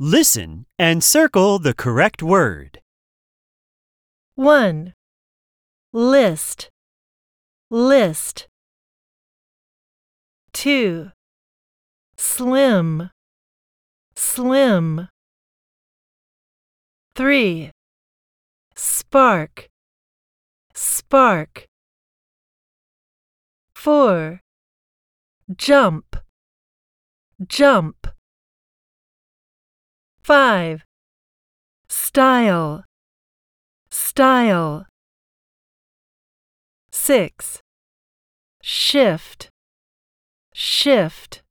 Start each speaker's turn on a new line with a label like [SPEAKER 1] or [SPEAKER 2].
[SPEAKER 1] Listen and circle the correct word.
[SPEAKER 2] 1. List, list. 2. Slim, slim. 3. Spark, spark. 4. Jump, jump. 5. Style, style. 6. Shift, shift.